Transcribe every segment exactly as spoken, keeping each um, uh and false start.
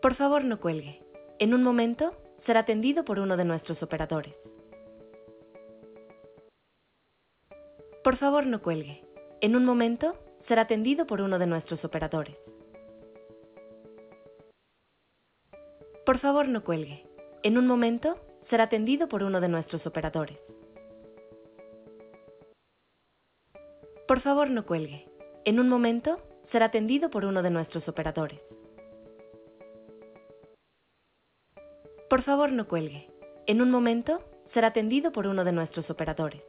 Por favor, no cuelgue. En un momento, será atendido por uno de nuestros operadores. Por favor, no cuelgue. En un momento, será atendido por uno de nuestros operadores. Por favor, no cuelgue. En un momento, será atendido por uno de nuestros operadores. Por favor, no cuelgue. En un momento, será atendido por uno de nuestros operadores. Por favor, no cuelgue. En un momento, será atendido por uno de nuestros operadores.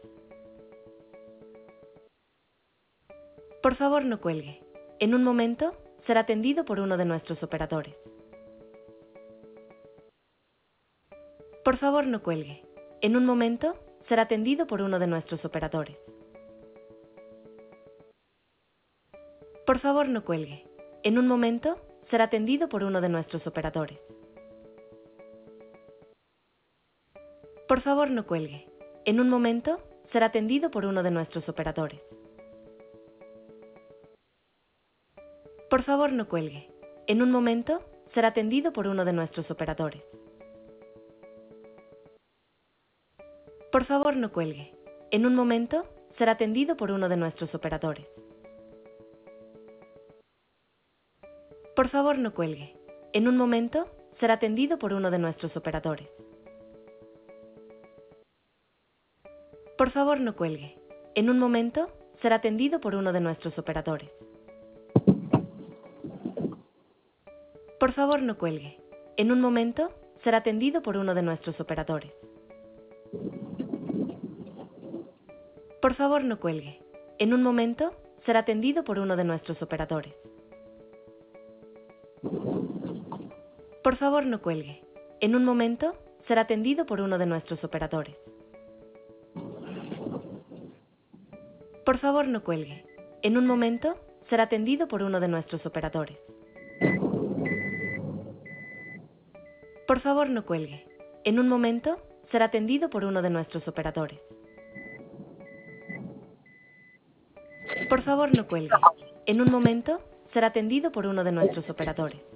Por favor, no cuelgue. En un momento, será atendido por uno de nuestros operadores. Por favor, no cuelgue. En un momento, será atendido por uno de nuestros operadores. Por favor, no cuelgue. En un momento, será atendido por uno de nuestros operadores. Por favor, no cuelgue. En un momento, será atendido por uno de nuestros operadores. Por favor, no cuelgue. En un momento, será atendido por uno de nuestros operadores. Por favor, no cuelgue. En un momento, será atendido por uno de nuestros operadores. Por favor, no cuelgue. En un momento, será atendido por uno de nuestros operadores. Por favor, no cuelgue. En un momento, será atendido por uno de nuestros operadores. Por favor, no cuelgue. En un momento, será atendido por uno de nuestros operadores. Por favor, no cuelgue. En un momento, será atendido por uno de nuestros operadores. Por favor, no cuelgue. En un momento, será atendido por uno de nuestros operadores. Por favor, no cuelgue. En un momento, será atendido por uno de nuestros operadores. Por favor, no cuelgue. En un momento, será atendido por uno de nuestros operadores. Por favor, no cuelgue. En un momento, será atendido por uno de nuestros operadores.